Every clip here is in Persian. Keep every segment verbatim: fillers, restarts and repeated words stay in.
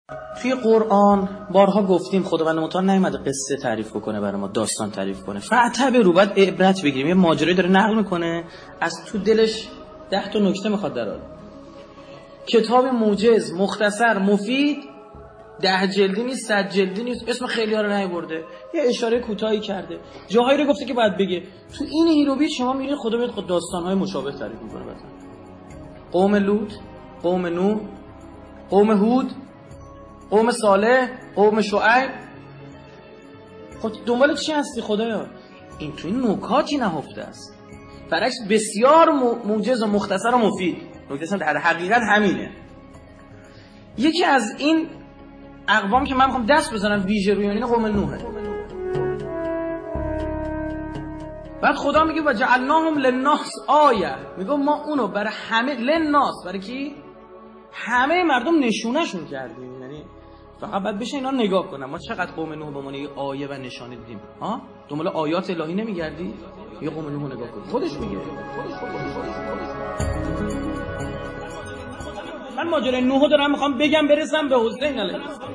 توی قرآن بارها گفتیم خداوند متعال نیومده قصه تعریف بکنه برای ما، داستان تعریف کنه. فاعتبروا، باید عبرت بگیریم. یه ماجرایی داره نقل میکنه، از تو دلش ده تا نکته میخواد درآره. کتاب موجز، مختصر، مفید، ده جلدی نیست، صد جلدی نیست، اسم خیلی ها رو نیاورده، یه اشاره کوتاهی کرده، جاهایی رو گفته که باید بگه. تو این هیروبیت شما میبینید خدا میاد خود داستان‌های مشابه تعریف میکنه. مثلا قوم لوط، قوم نوح، قوم هود، قوم صالح، قوم شعیب. خود دنبال چی هستی خدایا؟ این تو این نکاتی نهفته است. برعکس بسیار موجز و مختصر و مفید. نکته در حقیقت همینه. یکی از این اقوام که من میخوام دست بزنم ویژه روی این قوم نوحه. بعد خدا میگه و جعلناهم للناس آیه، میگه ما اونو برای همه، للناس برای کی؟ همه مردم نشونهشون کردیم. یعنی فقط باید بشه اینا نگاه کنم ما چقدر قوم نوح به معنی آیه و نشانه دیدیم. ها دنبال آیات الهی نمیگردی؟ یه قوم نوح نگاه کن، خودش میگه. من ماجرای نوح دارم میخوام بگم برسم به حسین علیه السلام.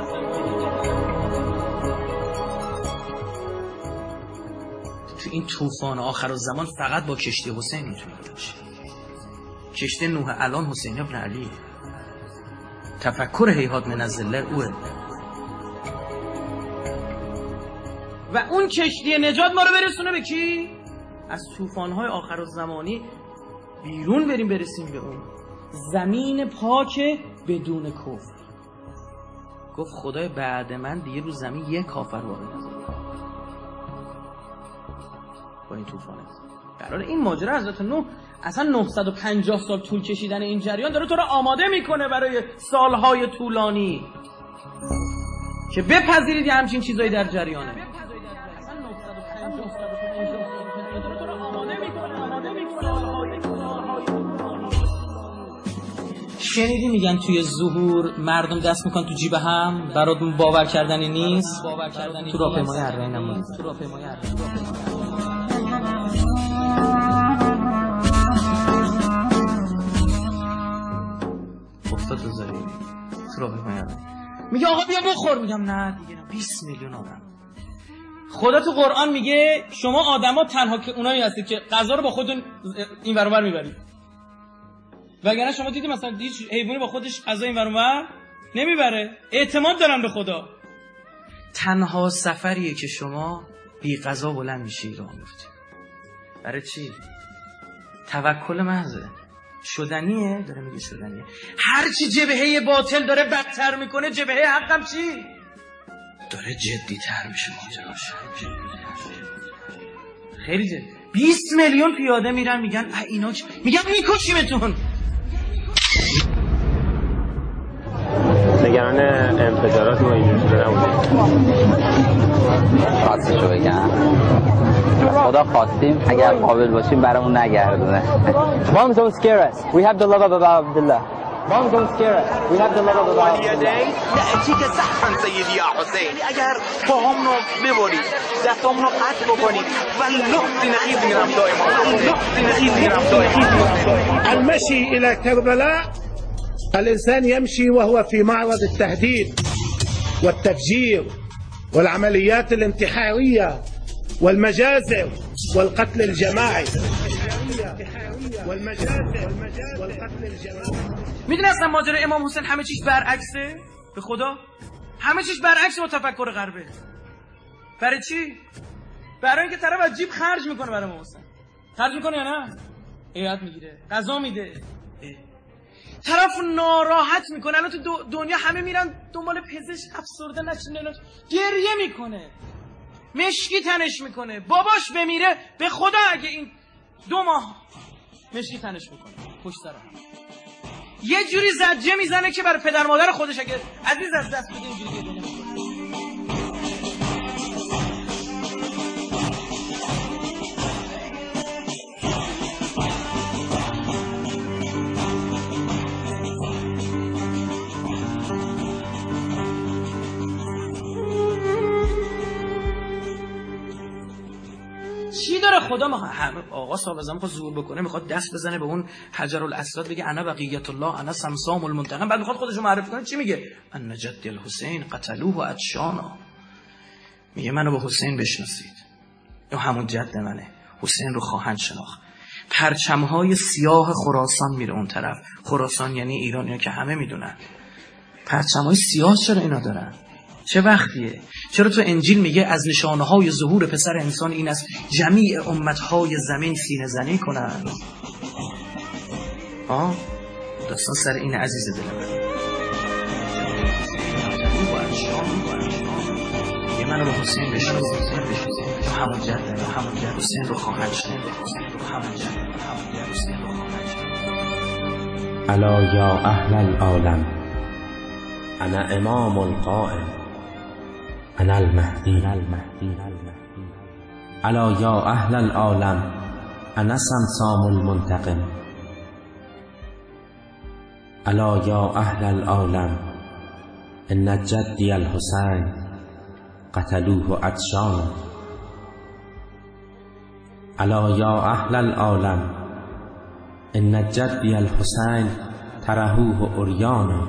تو این طوفان آخر الزمان فقط با کشتی حسین میتونه باشه. کشتی نوح الان حسین ابن علی. تفکر هیهات من الظله اوه. و اون کشتی نجات ما رو برسونه به کی؟ از طوفان‌های آخر الزمانی بیرون بریم برسیم به اون زمین پاک بدون کفر. گفت خدای بعد من دیگه رو زمین یک کافر واقع نذاره. با این طوفانه قرار این ماجرا حضرت نوح اصلا نهصد و پنجاه سال طول کشیدن این جریان داره تو رو آماده میکنه برای سالهای طولانی که بپذیرید یه همچین چیزایی در جریانه. شنیدی میگن توی ظهور مردم دست میکنن تو جیب هم، برات باور کردنی نیست. تو راهپیمایی اربعین هم تو راهپیمایی افتاد بذاری تو راهپیمایی میگه آقا بیا بخور، میگم نه دیگه، بیست میلیون آدم. خدا تو قرآن میگه شما آدما تنها که اونایی هستید که غذا رو با خودتون این ور اون ور میبرید. وگرنه شما دیدی مثلا هیچ حیوانی با خودش غذا این ور اون ور نمیبره. اعتماد دارن به خدا. تنها سفریه که شما بی غذا بلند میشی راه میفتی. برای چی؟ توکل محضه. شدنیه، داره میگه شدنیه. هر چی جبهه باطل داره بدتر میکنه، جبهه حقم چی؟ داره جدی تر میشه ماجراش. خیلی جدی. بیست میلیون پیاده میرن میگن اینا چی؟ میگن میکشیمتون. نگران انفجارات و اینجور چیزا نبودیم. راستشو بگم خدا خواستیم اگر قابل باشیم برامون نگردونه. Bombs don't scare us. We have the love of Abdullah. Bombs don't scare us. We have the love of Abdullah. نأتیک زحفا سیدی یا حسین. اگر پاهام رو ببرید، دستام رو قطع بکنید، والله نخیز میرم دائما، والله نخیز میرم دائما. المشي إلى كربلاء الإنسان يمشي وهو في معرض التهديد والتفجير والعمليات الانتحارية والمجازر والقتل الجماعي والمجازر والقتل الجماعي. میدونی اصلا ماجرا امام حسین همه چیش برعکسه؟ به خدا همه چیش برعکس با تفکر غربه. برای چی؟ برای اینکه طرف از جیب خرج میکنه برای امام حسین. خرج میکنه یا نه؟ ایراد میگیره، غذا میده. طرف ناراحت میکنه. الان تو دنیا همه میرن دنبال پزشک، افسرده نشینه، گریه میکنه، مشکی تنش میکنه. باباش بمیره به خدا اگه این دو ماه مشکی تنش میکنه پشت سر هم. یه جوری زجه میزنه که برای پدر مادر خودش اگه عزیز از دست بده اینجوری گریه نمیکنه. چی داره به خدا ما همه آقا صاحب اعظم میخواد زور بکنه، میخواد دست بزنه به اون حجر الاسود بگه انا بقیت الله انا سمسام المنتقم، بعد میخواد خودشو معرفی کنه. چی میگه؟ ان جد الحسین قتلوه و ادشانا. میگه منو با حسین بشناسید، این همون جد منه، حسین رو خواهند شناخت. پرچمهای سیاه خراسان میره اون طرف. خراسان یعنی ایران، اینا که همه میدونن. پرچمهای سیاه چرا اینا دارن؟ چه وقتیه؟ چرا تو انجیل میگه از نشانه‌های ظهور پسر انسان این است جمیع امتهای زمین سینه زنی کنن؟ آه؟ داستان سر این عزیز دل من. یه منو به حسین بشناسید، تو همون جده، تو همون جده حسین رو خواهند شد، تو همون جده، تو همون جده حسین رو خواهند شد. الا یا اهل العالم انا امام القائم انا المهدی. الا یا اهل العالم انا سمسام المنتقم. الا یا اهل العالم ان جدی الحسین قتلوه عطشانا. الا یا اهل العالم ان جدی الحسین ترهوه عریانا.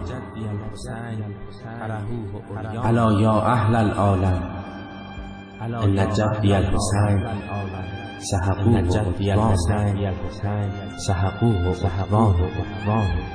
الا یا اهل العالم ان جدی الحسین سحقوه عدوانا. سحقوه عدوانا.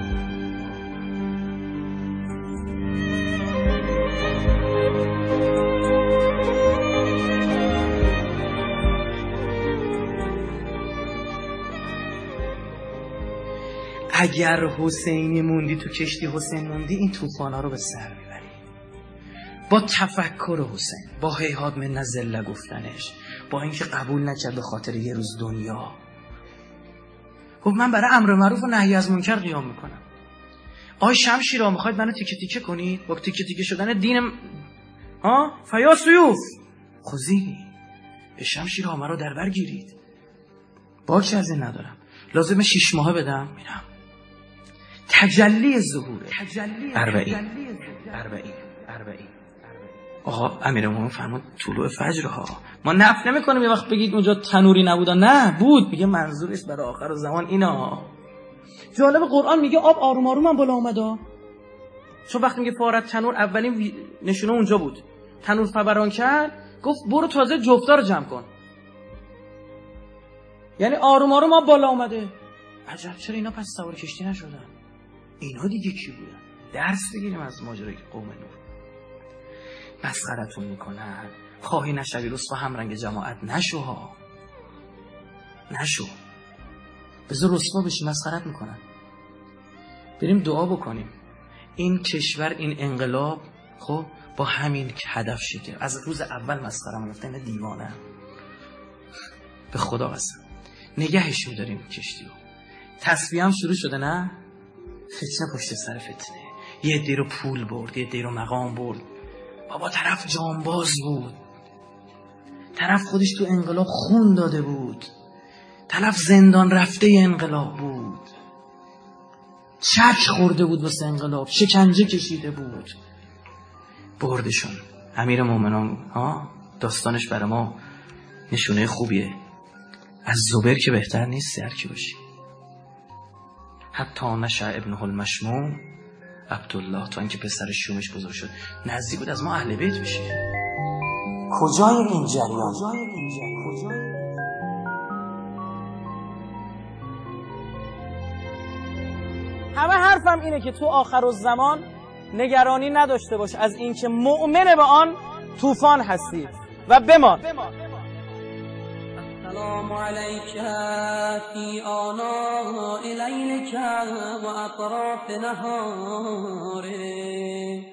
اگر حسینی موندی تو کشتی حسین موندی، این طوفانا رو به سر میبری. با تفکر حسین، با هیهات من نزله گفتنش، با اینکه قبول نکرد به خاطر یه روز دنیا. خب من برای امر معروف و نهی از منکر قیام میکنم. آی شمشیرا میخواید منو تیکه تیکه کنید؟ با تیکه تیکه شدن دینم ها فیا سیوف خوزینی به شمشیرا مرا در بر گیرید. باکی از این ندارم، لازمه شیش ماهه بدم میرم. تجلی ظهوره. اربعین اربعین اربعین آقا امیرالمومنین فرمود طلوع فجر ها. ما نفی نمی‌کنیم یه وقت بگید اونجا تنوری نبودا، نه بود. میگه منظورش برای آخر زمان اینا. جالب قرآن میگه آب آروم آروم هم بالا اومد. چون وقتی میگه فارت تنور اولین نشونه اونجا بود. تنور فوران کرد، گفت برو تازه جفتا رو جمع کن. یعنی آروم آروم آب بالا اومده. عجب چرا اینا پس سوار کشتی نشدن؟ اینا دیگه کی بودن؟ درس بگیریم از ماجرای قوم نوح. مسخرتون میکنن، خواهی نشوی رسوا همرنگ جماعت نشو ها، نشو، بذار رسوا بشی، مسخرت میکنن. بریم دعا بکنیم این کشور، این انقلاب خب با همین هدف شکل از روز اول مسخرم گفتن دیوانه. به خدا قسم نگهش می‌داریم کشتی رو. تصفیه هم شروع شده، نه فتنه پشت سر فتنه. یه عده رو پول برد، یه عده رو مقام برد. بابا طرف جانباز بود، طرف خودش تو انقلاب خون داده بود، طرف زندان رفته انقلاب بود، چک خورده بود واسه انقلاب، شکنجه کشیده بود، بردشون. امیر مومنان ها داستانش برای ما نشونه خوبیه. از زبیر که بهتر نیست هر کی باشی. حتی نشأ ابنه المشموم عبدالله، تا اینکه پسر شومش بزرگ شد، نزدیک بود از ما اهل بیت بشه. کجای این جریان؟ همه حرفم اینه که تو آخر الزمان نگرانی نداشته باش از اینکه مؤمن به آن طوفان هستی و بمان. السلام علیک فی آناء لیلک و اطراف نهاره.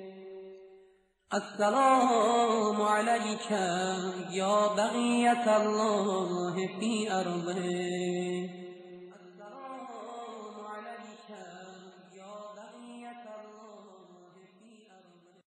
السلام علیک یا بقیت الله فی ارضه.